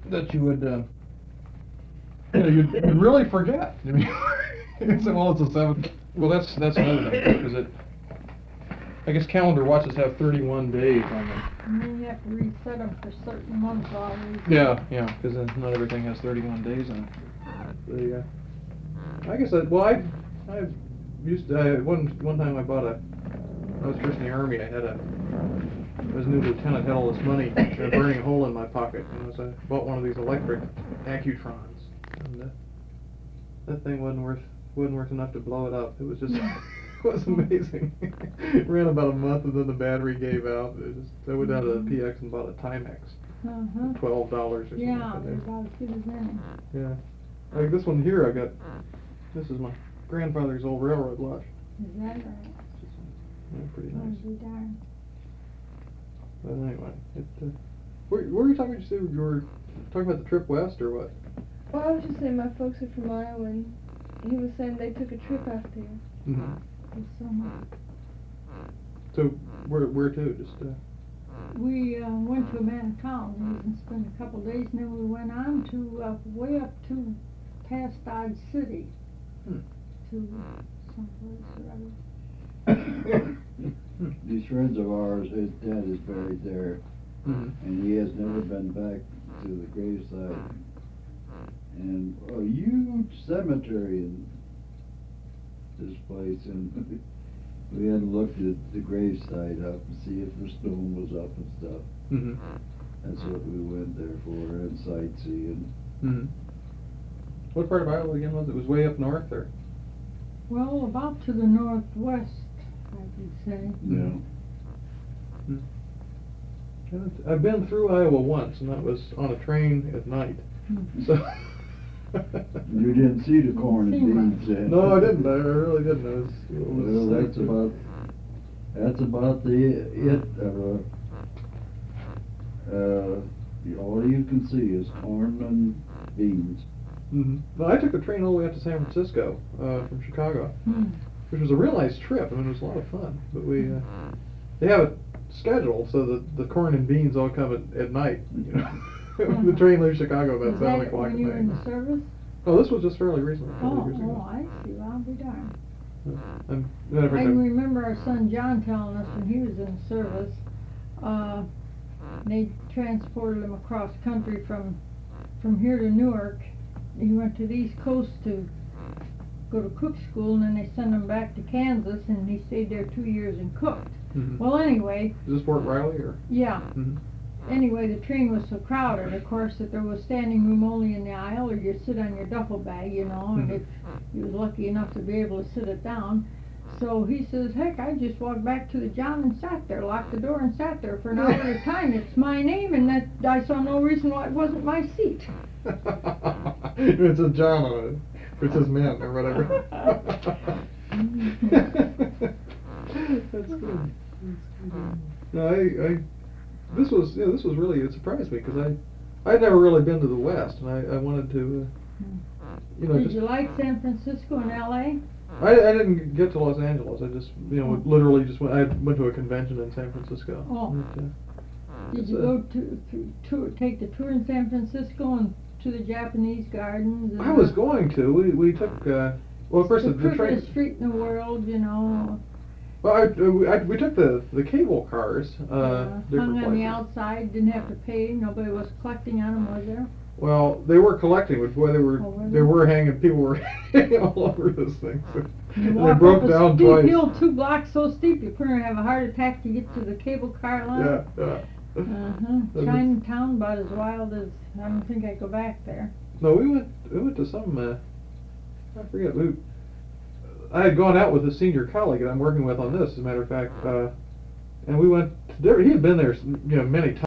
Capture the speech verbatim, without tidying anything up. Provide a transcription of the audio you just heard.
that you would, uh, you know, you'd, you'd really forget. I mean, you'd say, well, it's the seventh. Well, that's that's another thing, because it, I guess calendar watches have thirty-one days on them. And then you have to reset them for certain months always. Yeah, yeah, because not everything has thirty-one days on it. The, uh, I guess I, well, I, I used to, I, one, one time I bought a, when I was first in the Army, I had a, I was a new lieutenant, had all this money, a burning hole in my pocket, and I, was, I bought one of these electric Accutrons, and that, that thing wasn't worth, wasn't worth enough to blow it up. It was just, it was amazing. It ran about a month, and then the battery gave out. It just, I went down to the P X and bought a Timex, Uh-huh. twelve dollars or something. Yeah, like they're that. about as good as any. Yeah. Like this one here, I got, this is my grandfather's old railroad watch. Is that right? Yeah, pretty Oh, nice. be darned. But anyway, it, uh, where, where were you talking, you said you were talking about the trip west or what? Well, I was just saying my folks are from Iowa, and he was saying they took a trip out there. Mm-hmm. This summer. So, where, where to? Just, uh, We uh, went to Manitowoc and spent a couple days, and then we went on to uh, way up to past Dodge City hmm. to someplace or other. These friends of ours, his dad is buried there, Mm-hmm. and he has never been back to the gravesite. And a huge cemetery in this place, and we hadn't looked at the gravesite up to see if the stone was up and stuff. Mm-hmm. That's what we went there for, and sightseeing. Mm-hmm. What part of Iowa again was it? It was way up north, or? Well, about to the northwest, I would say. Yeah. Hmm. I've been through Iowa once, and that was on a train at night. Mhm. So. You didn't see the corn See and beans then? No, I didn't. I really didn't. It was, it was Well, that's about, that's about the, it, uh, uh, all you can see is corn and beans. Mm-hmm. No, I took the train all the way up to San Francisco uh, from Chicago, Hmm. which was a real nice trip. I mean, it was a lot of fun. But we, uh, they have it scheduled so that the corn and beans all come at, at night. You know, the train leaves Chicago about Was seven that o'clock at when you were in night. the service? Oh, this was just fairly recently. a couple Oh, years ago. oh, I see. Well, I'll be darned. And then every I time- remember our son John telling us when he was in the service, uh, they transported him across country from from here to Newark. He went to the East Coast to go to cook school, and then they sent him back to Kansas, and he stayed there two years and cooked. Mhm. Well, anyway, Is this Fort Riley or? yeah. Mhm. Anyway, the train was so crowded, of course, that there was standing room only in the aisle, or you sit on your duffel bag, you know, and Mhm. if he was lucky enough to be able to sit it down. So he says, heck, I just walked back to the John and sat there, locked the door and sat there for an hour at a time. It's my name, and that I saw no reason why it wasn't my seat. It says John on it. Or it says men or whatever. That's good. No, I, I, this was, yeah, this was really, it surprised me because I, I'd never really been to the West, and I, I wanted to, uh, you know, Did just. you like San Francisco and L A? I, I didn't get to Los Angeles. I just, you know, literally just went. I went to a convention in San Francisco. Oh. But, uh, Did it's you a- go to, to, tour, take the tour in San Francisco and to the Japanese gardens? And I was going to. We we took. Uh, well, first the the, the train. prettiest street in the world, you know. Well, I, uh, we, I, we took the the cable cars. Uh, uh, different hung on places. the outside, didn't have to pay. Nobody was collecting on them, was there? Well, they were collecting, but boy, they were Oh, were they they? were hanging. People were hanging all over this thing. So, You and they walk broke up a down steep twice. hill, two blocks so steep, you're going to have a heart attack to get to the cable car line. Yeah, yeah. Uh-huh. was- Chinatown about as wild as, I don't think I'd go back there. No, we went we went to some. Uh, I forget. We, I had gone out with a senior colleague that I'm working with on this, as a matter of fact, uh, and we went. To, he had been there, you know, many times.